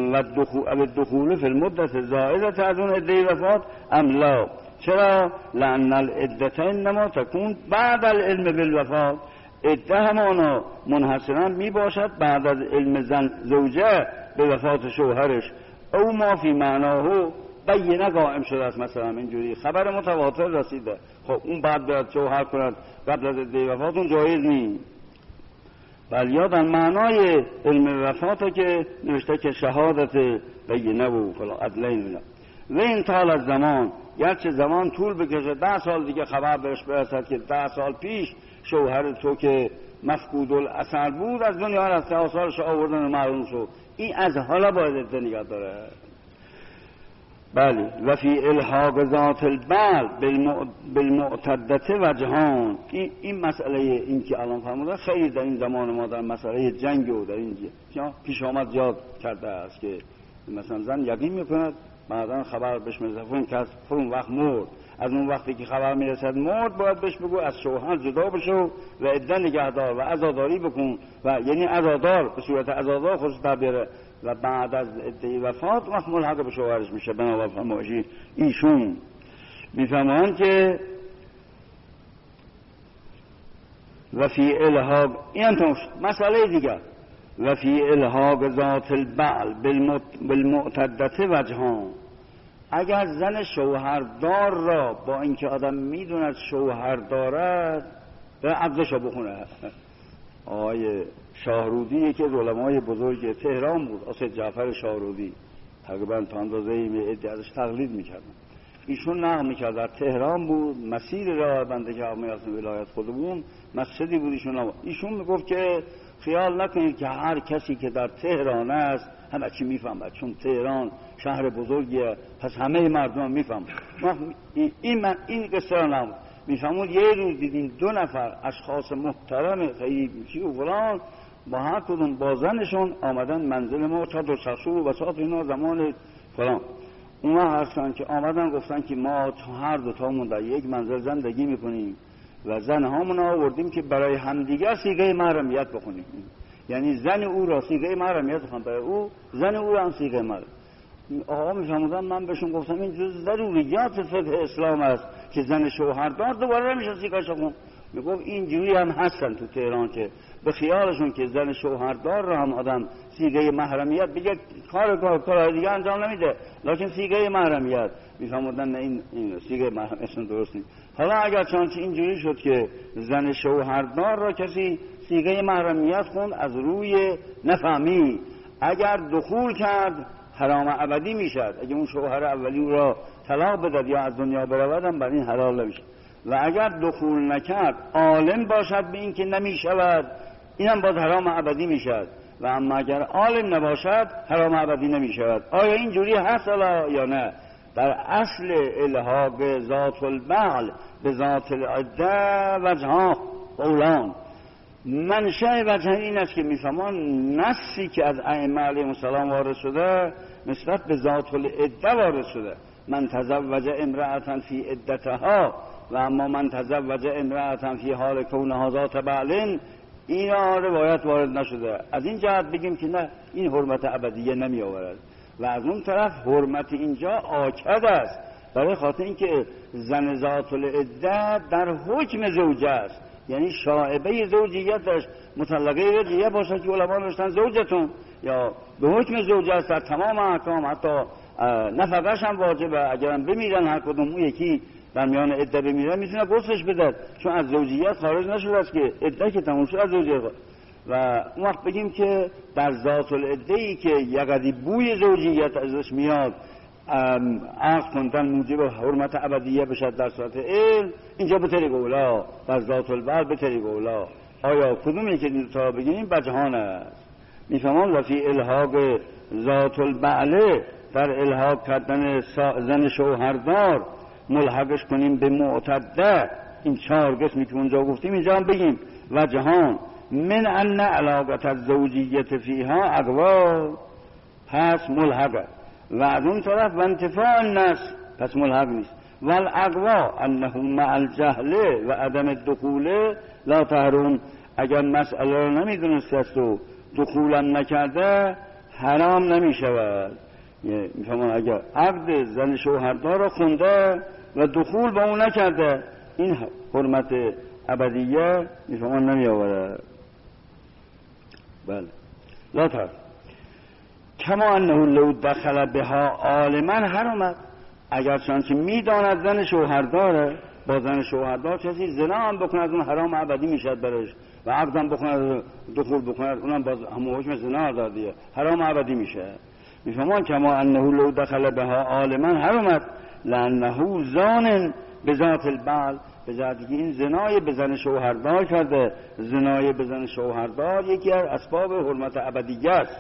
الدخول فی المدة زائده از اون عده وفات ام لا. چرا؟ لأن العدة انما تكون بعد العلم بالوفات، عده همانا منحصرا می باشد بعد از علم زوجه به وفات شوهرش، او ما فی معناه بینه قائم شده است. مثلا اینجوری خبر متواتر رسیده، خب اون بعد باید شوهر کند قبل از عده وفات، اون جایز نیست. بل یا در معنای علم وفات که نوشته که شهادت بینه و فلا عدلین. و این طال از زمان، گرچه زمان طول بکشه، 10 سال دیگه خبر بهش برسد که 10 سال پیش شوهر تو که مفقود الاثر بود از دنیا رفته، آثارش آوردن معلوم شد، این از حالا باید عده نگه داره. بله. و فی الحاق ذات البال بالمعتدته وجهان. این مسئله این که الان فرموده خیلی در این زمان ما در مسئله جنگ و در این پیش آمد زیاد کرده است که مثلا زن یقین میکند بعدا خبر بهش میرسه اون وقت مرد، از اون وقتی که خبر میرسد مرد باید بهش بگو از شوهر جدا بشو و عده نگهدار و عزاداری بکن، و یعنی عزادار به صورت عزادار خودش در بیاره و بعد از عده وفات وقت ملحق به شوهرش میشه. بنابراین فرمایشی ایشون میفهمن که و فی الحاق، این مسئله دیگر، و فی الحاق ذات البعل بالمعتدته وجهان. اگر زن شوهردار را با اینکه آدم میدوند شوهر دارد به عقدش رو بخونه. آقای شاهرودی که علمای بزرگ تهران بود، اسد جعفر شاهرودی، تقریبا تا اندازه‌ای به عده ازش تقلید میکردن. ایشون نقل میکرد در تهران بود، مسیر راه بنده که آقا میرسیم ولایت خودمون مسجدی بود ایشون میگفت که خیال نکنید که هر کسی که در تهران است همه چی میفهمد، چون تهران شهر بزرگیه پس همه مردم میفهمن. این قصه را نام میفهمون. یه روز دیدیم 2 نفر اشخاص محترم خیلی چی و فلان با هر کدوم با زنشون آمدن منزل ما، چادر چسو و بساط اینا زمان فلان. اونا هستن که آمدن گفتن که ما هر دو تامون در یک منزل زندگی میکنیم و زن هامون آوردیم که برای همدیگر صیغه محرمیت بکنیم، یعنی زن او را صیغه محرمیت بخوام برای او، زن او را هم صیغه محرمیت. آقا میفهمودن، من بهشون گفتم این جز ضروریات فقه اسلام است که زن شوهردار دوباره نمیشه صیغه‌اش بخون. میگفت اینجوری هم هستن تو تهران که به خیالشون که زن شوهردار را هم آدم صیغه محرمیت بگه کار دیگه انجام نمیده، لکن صیغه محرمیت میفهمودن نه این صیغه محرمیت درست نیست. حالا اگر چانچه اینجوری شد که زن شوهردار را کسی صیغه محرمیت خوند از روی نفهمی، اگر دخول کرد حرام ابدی میشد، اگر اون شوهر اولی او را طلاق بدهد یا از دنیا برود هم بر این حلال نمیشه. و اگر دخول نکرد عالم باشد به این که نمیشود، اینم باز حرام ابدی میشد. و اما اگر عالم نباشد حرام ابدی نمیشود. آیا اینجوری هست یا نه؟ در اصل الحاق ذات البعل به ذات العده وجهان قولان. منشأ وجه این است که میفهمان نصی که از ائمه علیهم السلام وارد شده نسبت به ذات العده وارد شده. من تزوج امرأة فی عدتها و اما من تزوج امرأة فی حال کونها ذات بعل، این روایت وارد نشده. از این جهت بگیم که نه، این حرمت ابدیه نمی آورد. و از اون طرف حرمت اینجا آکد است، برای خاطر اینکه زن ذات العده در حکم زوجه است، یعنی شائبه زوجیتش مطلقه رجیه باشد که علما نوشتن زوجتون، یا به حکم زوجه است در تمام احکام، حتی نفقه‌اش هم واجبه. اگرم بمیرن هر کدوم، اون یکی در میان عده بمیره میتونه غسلش بده، چون از زوجیت خارج نشده است که عده که تموم شد از زوجیت. و اون وقت بگیم که در ذات العده ای که یقدی بوی زوجیت ازش میاد عقد کندن موجب حرمت ابدیه بشد در صورت علم، اینجا به طریق اولا، در ذات البعل به طریق اولا. آیا کدومی که تا بگیم بجهان است؟ میفهمم و فی الحاق ذات البعل، در الحاق کردن زن شوهردار ملحقش کنیم به معتده. این 4 قسمی که اونجا گفتیم اینجا هم بگیم وجهان. من ان علاقت الزوجیت فیها اقوا، پس ملحقه. و از اون طرف و انتفاع الناس، پس ملحق نیست. والاقوا انه مع الجهل و عدم الدخول لا تحرم، اگر مسئله رو نمیدونست و دخولم نکرده حرام نمیشود. میفهمم اگر عقد زن شوهردار رو خونده و دخول با اون نکرده، این حرمت ابدیه میفهمم نمی آورد. بله لا تحرم. کما انه لو دخل بها عالما حرمت، اگر چنانچه میداند زن شوهرداره، با زن شوهردار کسی زنا هم بکنه از اون حرام ابدی میشد برش، و عقدم بکنه دخول بکنه اونم باز همون حکم زنا داره دیگه، حرام ابدی میشه. میفهمان کما انه لو دخل بها عالما حرمت لانه زان بذات البعل، به جهتی که این زنای به زن شوهردار کرده. زنای به زن شوهردار یکی از اسباب حرمت ابدیه است.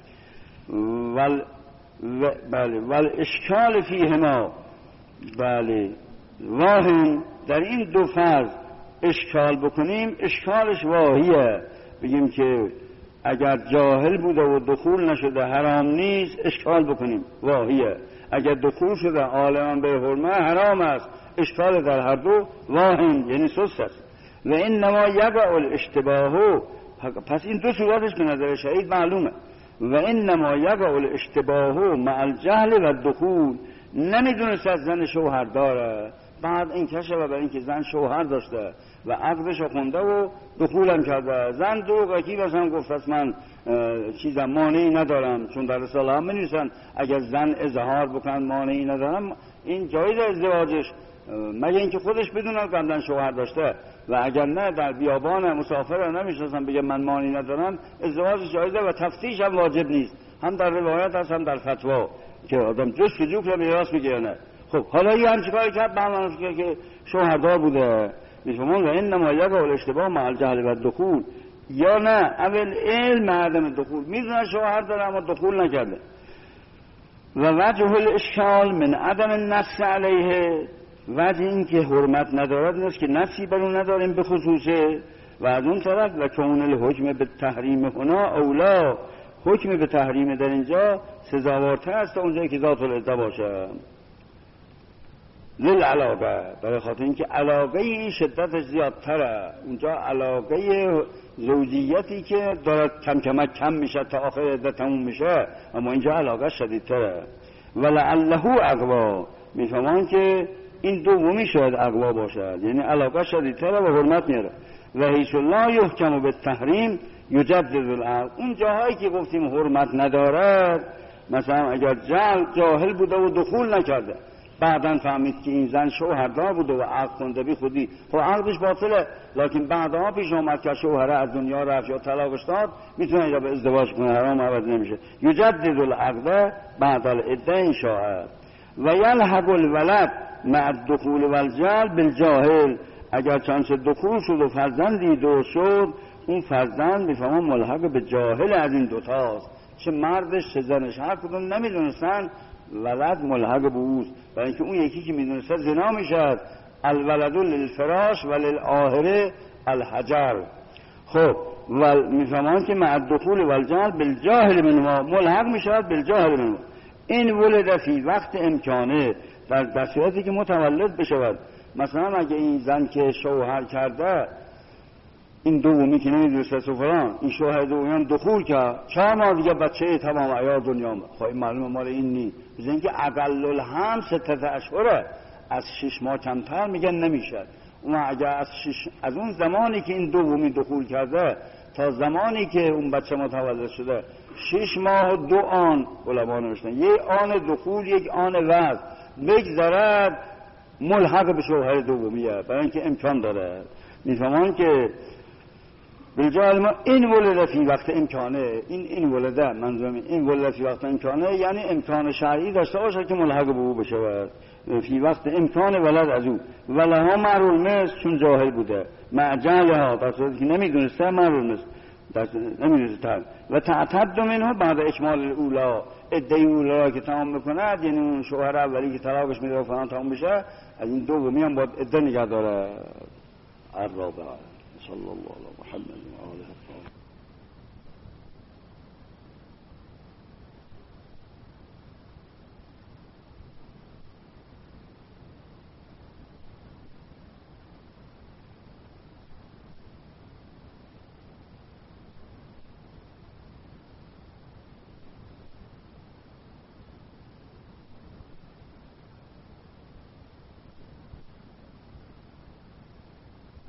بله اشکال فیهما، بله واهی در این 2 فرض اشکال بکنیم، اشکالش واهیه. بگیم که اگر جاهل بوده و دخول نشده حرام نیست، اشکال بکنیم واهیه. اگر دخول شده عالمان به حرمه حرام است، اشکال در هر دو واهن، یعنی سست است. و انما یقع الاشتباه، پس این 2 صورتش به نظر شهید معلومه. و انما یقع الاشتباه مع الجهل و الدخول، نمیدونست از زن شوهر داره، بعد این کشه و برای اینکه زن شوهر داشته و عقدش خونده و دخولم کرده. زن دروغی مثلا گفت است من چیزم مانعی ندارم، چون در رساله هم می‌نویسن اگر زن اظهار بکن مانعی ندارم، این جایز ازدواجش، مگه اینکه خودش بدونه قبلا شوهر داشته. و اگر نه در بیابان مسافر نمیشناسن بگه من مانعی ندارم، ازدواج جایزه و تفتیش هم واجب نیست، هم در روایت هست هم در فتوا. که آدم جستجو کنه میراث میگه یا نه. خب حالا این هم چیکار کرد؟ به که شوهردار بوده میفهمون و این نمایه با الاشتباه مع الجهل و دخول، یا نه اول علم عدم دخول، میدونه شوهر داره اما دخول نکرده. و وجه الاشکال من عدم النص علیه، وجه این که حرمت ندارد این است که نصی بر اون نداریم به خصوصه. و از اون طرف و کون الحکم به تحریم هنا اولا، حکم به تحریم در اینجا سزاوارتر است تا اونجایی که ذات العزه باشه. للعلاقه، برای خاطر اینکه علاقه این شدتش زیادتره، اونجا علاقه زوجیتی که داره کم کم میشه تا آخر عده تموم میشه، اما اینجا علاقه شدیدتره. ولعله اقوا، میفهمان که این دومی شاید اقوا باشد، یعنی علاقه شدیدتره و حرمت میاره. و حیث لا یحکم بالتحریم یجدد العقل، اون جاهایی که گفتیم حرمت ندارد، مثلا اگر جاهل بوده و دخول نکرده، بعداً فهمید که این زن شوهردار بوده و عقد کنده بی خودی، خب عقدش باطله، لکن بعدها پیش آمد که شوهره از دنیا رفت یا طلاقش داد، میتونه اینجا به ازدواج کنه، حرام عوض نمیشه. یجدد العقد بعد العده ان شاء. و یلحق الولد مع الدخول والجهل بالجاهل، اگر چانس دخول شد و فرزندی درست شد، اون فرزند میفهمون ملحق به جاهل از این دوتاست، چه مردش چه زنش، هر کدوم نمیدونستن ولد ملحق به اوست، برای اینکه اون یکی که میدونسته زنا میشد. الولد للفراش و للآهره الحجر. خب و میفهمان که مع الدخول والجهل بالجاهل منهما، ملحق میشد بالجاهل منهما. این ولد فی وقت امکانه، در صورتی که متولد بشود. مثلا اگه این زن که شوهر کرده، این دومی که نمیدونسته فلان، این شوهر دومی دخول کرد، 4 ماه دیگه بچه تمام عیار دنیا آمد، خب این معلومه مال این نی. مثل اینکه اقل الهم 6 اشهره، از 6 ماه کمتر میگن نمیشه. اون اگر از اون زمانی که این دومی دخول کرده تا زمانی که اون بچه متولد شده 6 ماه و 2 آن، علما نوشتن، یک آن دخول یک آن وضع بگذرد، ملحق به شوهر دومیه، برای اینکه امکان داره. میفهمان که بالجاهل ما این ولد فی وقت امکانه، این ولده، منظورم این ولد فی وقت امکانه یعنی امکان شرعی داشته باشه که ملحق به او بشه فی وقت امکان ولد از او. ولها معلول مثل، چون جاهل بوده، مع جهلها، در صورتی که نمیدونسته، معلول مثل نمیدونسته. و تعتد منه بعد اکمال الاولا، ادعی اولا که تمام میکند، یعنی اون شوهر اولی که طلاقش میده و فلان تمام بشه، از این دومی هم باید عده نگه داره. الرابعه صلی الله علی محمد.